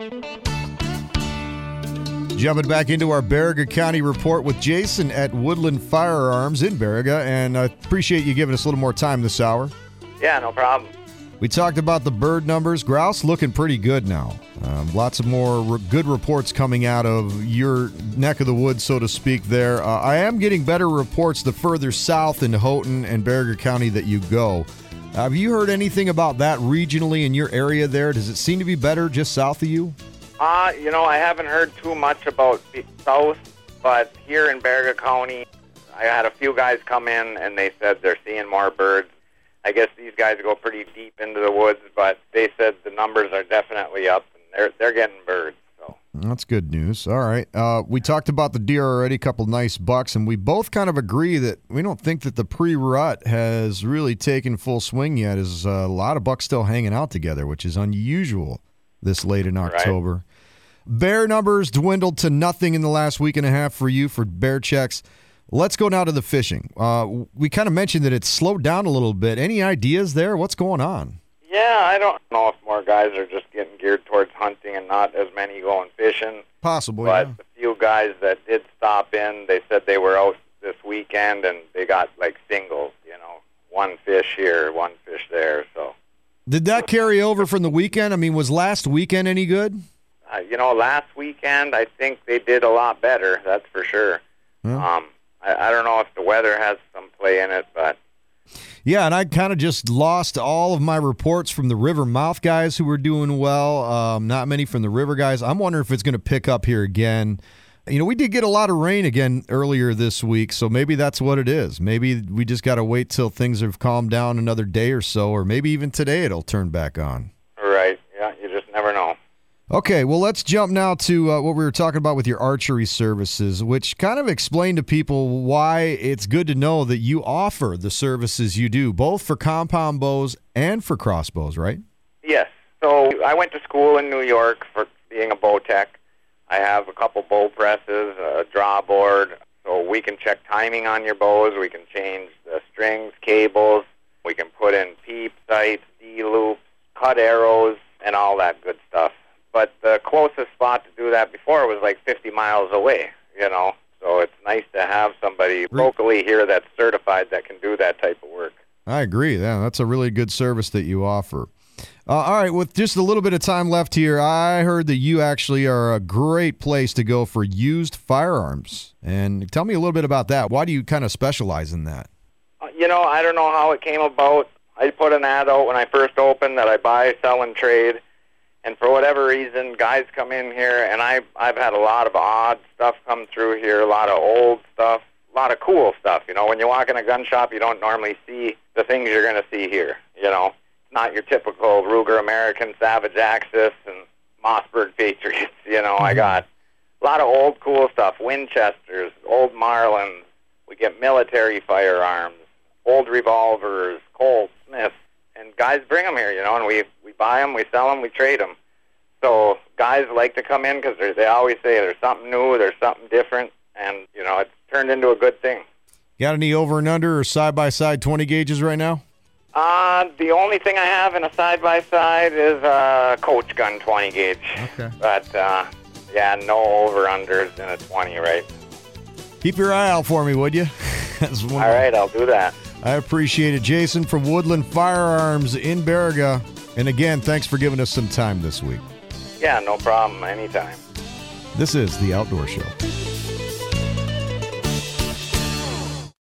Jumping back into our Baraga County report with Jason at Woodland Firearms in Baraga, and I appreciate you giving us a little more time this hour. Yeah, no problem. We talked about the bird numbers. Grouse looking pretty good now. Lots of more good reports coming out of your neck of the woods, so to speak, there. I am getting better reports the further south into Houghton and Baraga County that you go. Have you heard anything about that regionally in your area there? Does it seem to be better just south of you? I haven't heard too much about the south, but here in Baraga County, I had a few guys come in and they said they're seeing more birds. I guess these guys go pretty deep into the woods, but they said the numbers are definitely up and they're getting birds. So that's good news. All right. We talked about the deer already, a couple nice bucks, and we both kind of agree that we don't think that the pre-rut has really taken full swing yet. There's a lot of bucks still hanging out together, which is unusual this late in October. Right. Bear numbers dwindled to nothing in the last week and a half for you for bear checks. Let's go now to the fishing. We kind of mentioned that it's slowed down a little bit. Any ideas there? What's going on? Yeah, I don't know if more guys are just getting geared towards hunting and not as many going fishing. Possibly, but yeah. The few guys that did stop in, they said they were out this weekend and they got like singles, one fish here, one fish there. So, did that carry over from the weekend? I mean, was last weekend any good? Last weekend, I think they did a lot better, that's for sure. Yeah. I don't know if the weather has some play in it, but... Yeah, and I kind of just lost all of my reports from the river mouth guys who were doing well. Not many from the river guys. I'm wondering if it's going to pick up here again. We did get a lot of rain again earlier this week, so maybe that's what it is. Maybe we just got to wait till things have calmed down another day or so, or maybe even today it'll turn back on. Right, yeah, you just never know. Okay, well, let's jump now to what we were talking about with your archery services, which kind of explain to people why it's good to know that you offer the services you do, both for compound bows and for crossbows, right? Yes. So I went to school in New York for being a bow tech. I have a couple bow presses, a draw board, so we can check timing on your bows. We can change the strings, cables. We can put in peep sights, D-loops, cut arrows, and all that good stuff. But the closest spot to do that before was like 50 miles away, So it's nice to have somebody locally here that's certified that can do that type of work. I agree. Yeah, that's a really good service that you offer. All right, with just a little bit of time left here, I heard that you actually are a great place to go for used firearms. And tell me a little bit about that. Why do you kind of specialize in that? I don't know how it came about. I put an ad out when I first opened that I buy, sell, and trade. And for whatever reason, guys come in here, and I've had a lot of odd stuff come through here, a lot of old stuff, a lot of cool stuff. When you walk in a gun shop, you don't normally see the things you're going to see here, It's not your typical Ruger American Savage Axis and Mossberg Patriots, I got a lot of old cool stuff, Winchesters, old Marlins. We get military firearms, old revolvers, Colts, Smiths. And guys bring them here, and we buy them, we sell them, we trade them. So guys like to come in because they always say there's something new, there's something different, and, it's turned into a good thing. Got any over and under or side-by-side 20 gauges right now? The only thing I have in a side-by-side is a Coach Gun 20 gauge. Okay. But, no over-unders in a 20, right? Keep your eye out for me, would you? All right, I'll do that. I appreciate it. Jason from Woodland Firearms in Baraga. And again, thanks for giving us some time this week. Yeah, no problem. Anytime. This is The Outdoor Show.